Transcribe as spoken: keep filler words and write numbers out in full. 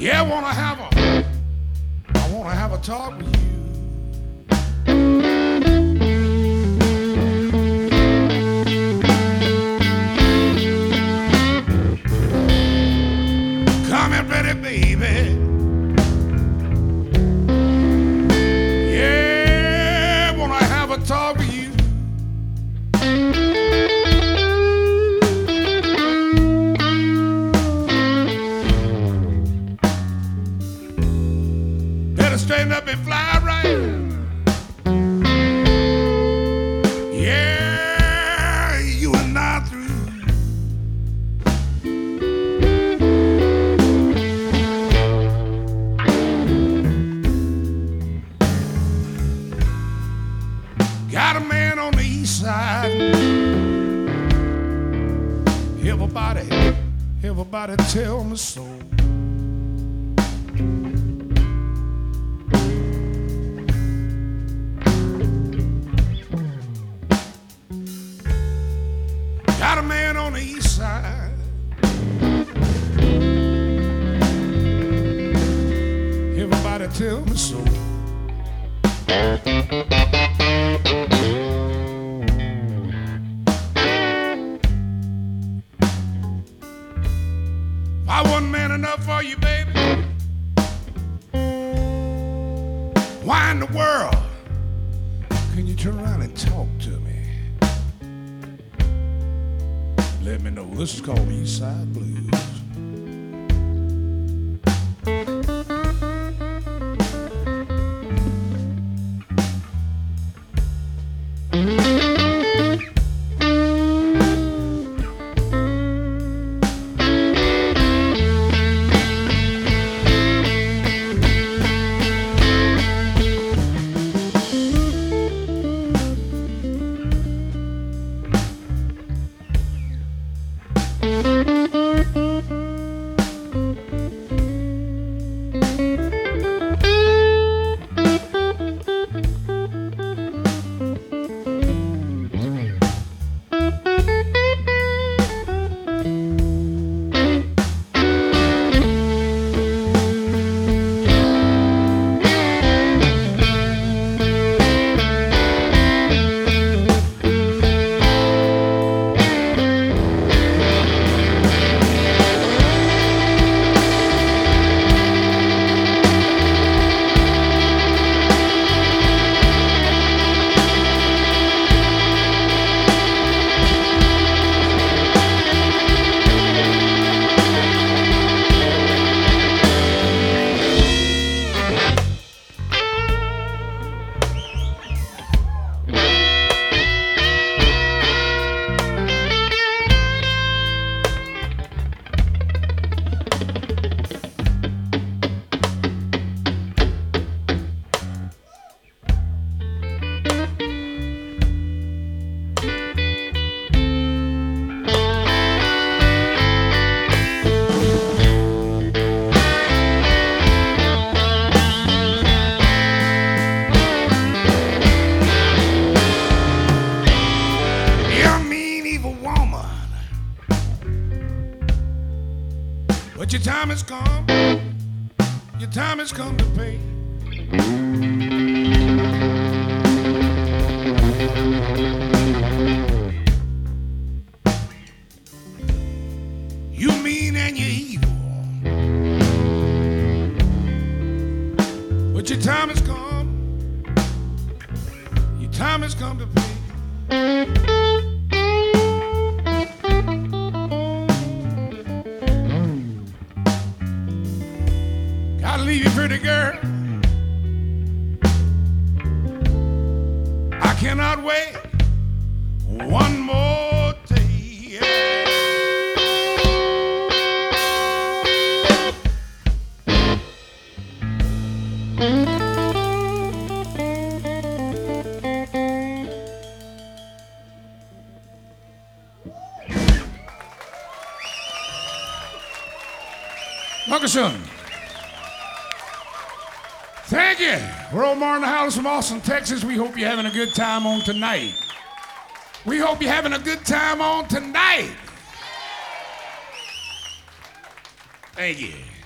Yeah, I wanna have a, I wanna have a talk with you. Come here, pretty baby. Yeah, I wanna have a talk with you. Straighten up and fly right. Yeah, you and I through. Got a man on the east side. Everybody, everybody tell me so. Got a man on the east side. Everybody tell me so. If I wasn't man enough for you, baby, why in the world can you turn around and talk to me? Let me know. This is called East Side Blues. But your time has come, your time has come to pay. You mean and you're evil, but your time has come, your time has come to pay. Gotta leave you, pretty girl. I cannot wait one more day. Dankeschön. Thank you. We're Omar and the Howlers from Austin, Texas. We hope you're having a good time on tonight. We hope you're having a good time on tonight. Thank you.